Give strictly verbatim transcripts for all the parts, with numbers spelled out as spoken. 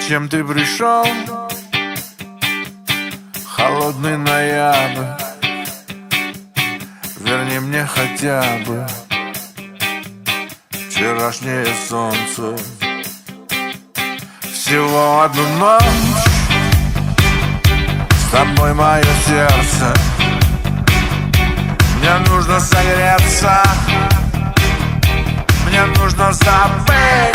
Зачем ты пришел? Холодный ноябрь, верни мне хотя бы вчерашнее солнце. Всего одну ночь с тобой мое сердце. Мне нужно согреться, мне нужно забыть.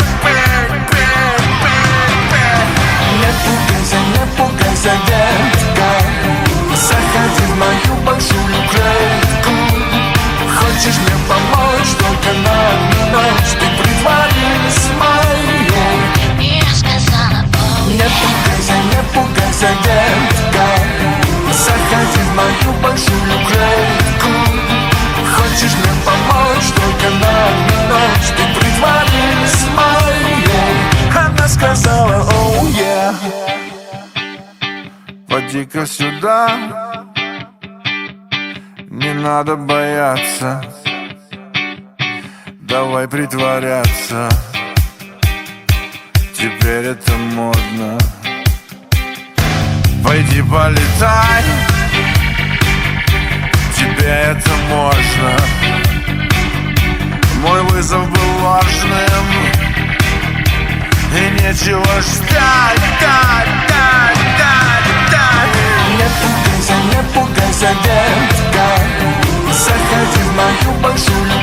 Не пугайся, не пугайся, детка, заходи в мою большую клетку. Хочешь мне помочь, только на одну ночь ты притворись моей. Я сказала, oh, не пугайся, не пугайся, детка, заходи в мою большую клетку. Хочешь мне помочь, только на одну ночь ты притворись моей. Она сказала, оу, oh, yeah. Поди-ка сюда, не надо бояться, давай притворяться. Теперь это модно. Пойди полетай, тебе это можно. Мой вызов был ложным, и нечего ждать, дать, дать, дать, дать. Не пугайся, не пугайся, детка, заходи в мою большую